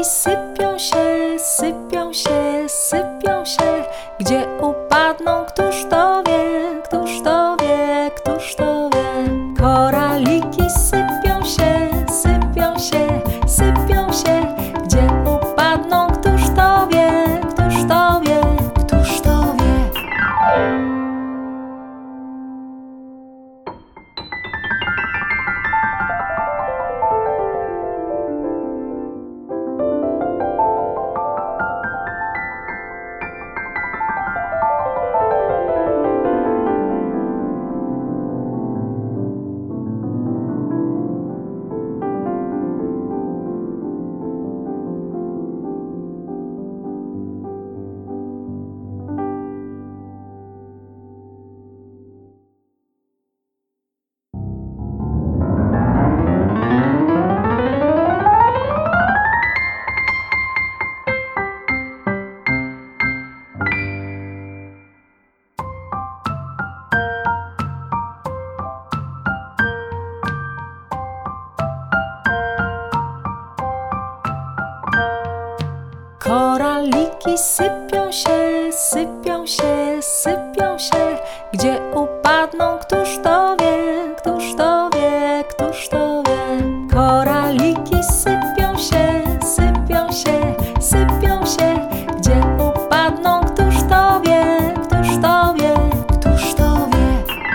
Koraliki sypią się, sypią się. Gdzie upadną, któż to wie, któż to wie, któż to wie. Koraliki sypią się, sypią się, sypią się. Gdzie upadną, któż to wie, któż to wie, któż to wie. Koraliki sypią się, sypią się, sypią się. Gdzie upadną, któż to wie, któż to wie, któż to wie. Koraliki sypią się, sypią się, sypią się. Gdzie upadną, któż to wie, któż to wie, któż to wie.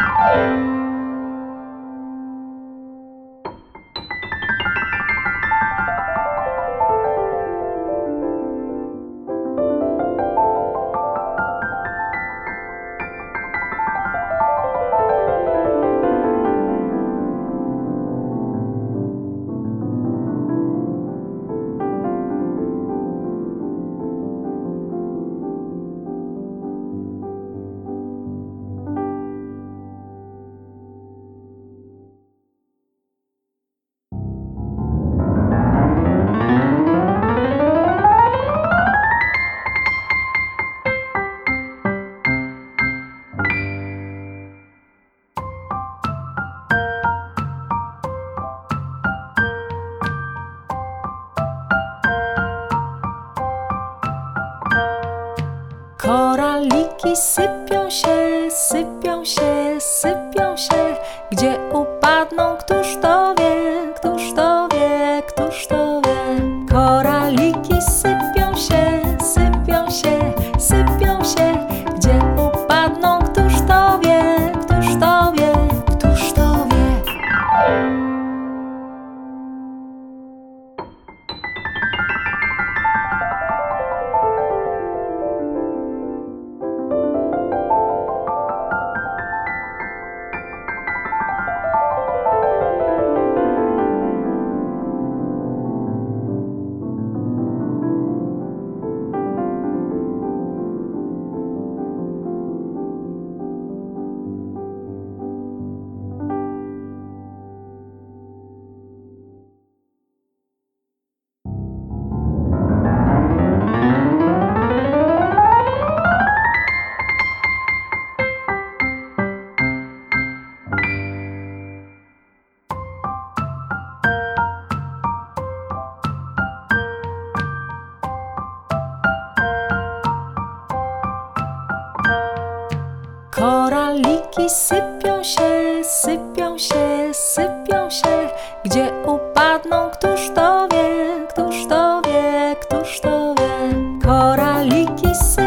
Koraliki sypią się, sypią się, sypią się. Gdzie upadną, któż to wie, któż to wie, któż to wie. Koraliki sypią się, sypią się, sypią się. Gdzie upadną, któż to wie, któż to wie, któż to wie. Koraliki sypią się, sypią się, sypią się. Gdzie upadną, któż to wie, któż to wie, któż to wie. Koraliki